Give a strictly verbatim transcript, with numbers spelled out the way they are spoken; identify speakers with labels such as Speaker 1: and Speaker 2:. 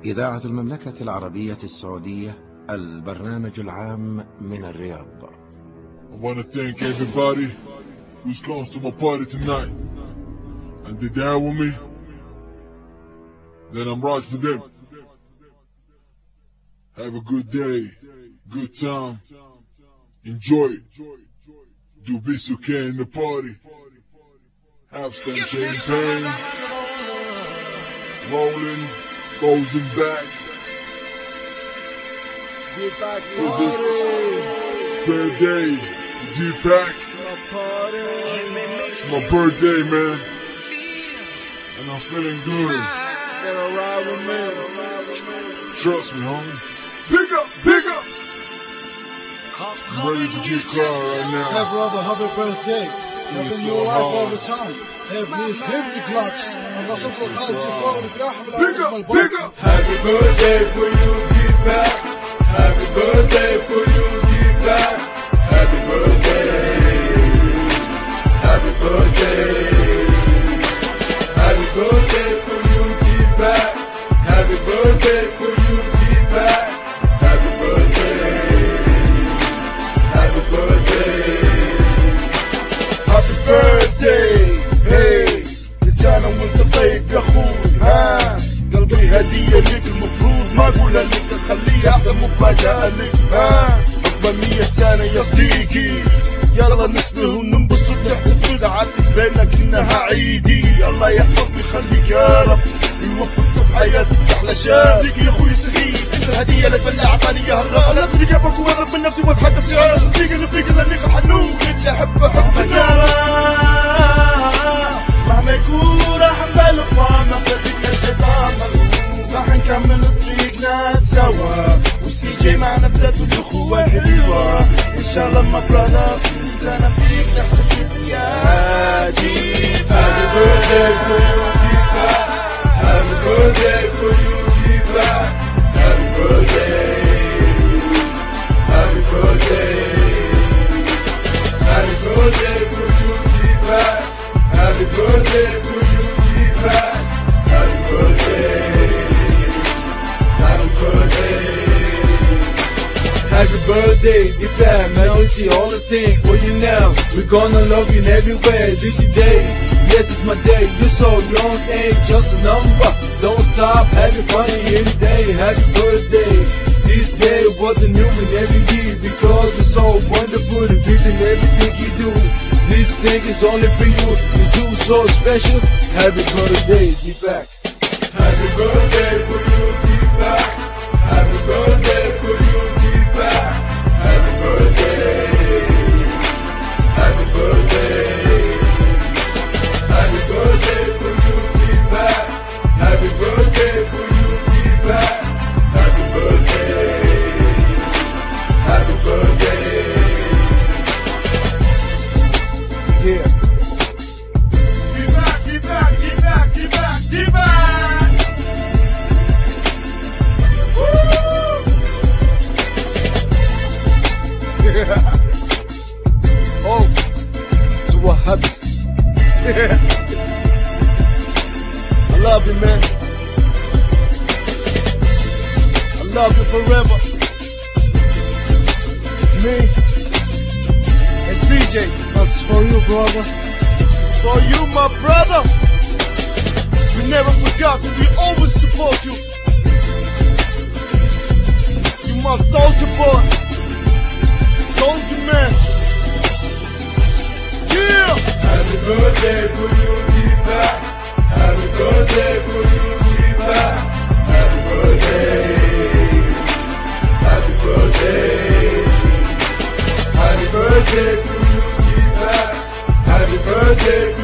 Speaker 1: إذاعة المملكة العربية السعودية، البرنامج العام من الرياض.
Speaker 2: I want to thank everybody who's close to my party tonight, and they're down with me. Then I'm right for them. Have a good day, good time, enjoy it. Do best you can in the party. Have some champagne, rolling, goes in back. Cause it's birthday, D-Pack. It's my birthday, man, and I'm feeling good. Trust me, homie. Big up, big up. I'm ready to get cloud right now.
Speaker 3: Hey brother, happy birthday. Happy new life all the time. Hey, please give me clocks. الله صبر خالد فوري في أحمد على البوكس.
Speaker 4: Happy birthday for you, D-Pack. Happy birthday for you, D-Pack. Happy birthday. Happy birthday. Happy birthday for you, D-Pack. Happy birthday for you, D-Pack. Happy birthday. Happy birthday. Happy birthday. Hey, لسانة وانت طيب يا اخوي. ها قلبي هدية لك، المفروض ما اقولها لك، اخليها احسن مفاجأة لك. ها عقبال مية سنة يا صديقي، يلا نسبه وننبسط ونحتفل، ساعات بينك انها عيدي. الله يحفظك ويخليك يا رب، يوفقك في حياتك احلى شادك يا اخوي صغير. انت الهديه لك بالله اعطاني اياها الرب، انا ابني جابك واقرب من نفسي واتحدث على صديقي نبيك لانك الحنون اللي احبه حب مهما يكون راح نبلغ ما بدك يا شيطان مغلوب، راح نكمل طريقنا سوا، والسي جي معنا بدات الاخوه حلوه. ان شاء الله ما براذر كل سنه فيك نحتفل يا ديبا. Happy birthday for you, D-Pack. Happy birthday. Happy birthday. Happy birthday for you, D-Pack. Happy birthday for you, D-Pack. Happy birthday. Happy birthday. Happy birthday, D-Pack. Man, I see all this thing for you now. We're gonna love you in everywhere. This your day. Yes, it's my day. You're so young, ain't just a number. Don't stop, having fun every day. Happy birthday. This day was the new in every year, because it's so wonderful to be in everything you do. This thing is only for you. It's you so special. Happy birthday, D-Pack. Happy birthday for you, D-Pack. Happy birthday for you, D-Pack. Happy birthday. Happy birthday. Happy birthday for you, D-Pack. Happy birthday for you, D-Pack. Happy birthday. Happy birthday. Yeah. D-Pack, D-Pack, D-Pack, D-Pack, D-Pack. Woo! Yeah. Oh, so what happened? I love you, man. I love you forever. It's me and C J.
Speaker 3: That's for you, brother.
Speaker 4: It's for you, my brother. We never forgot you. We always support you. You my soldier boy. Soldier man. Yeah! Happy birthday for you, D-Pack. Happy birthday for you, D-Pack. Happy birthday. Happy birthday. Happy birthday for you, D-Pack. Happy birthday for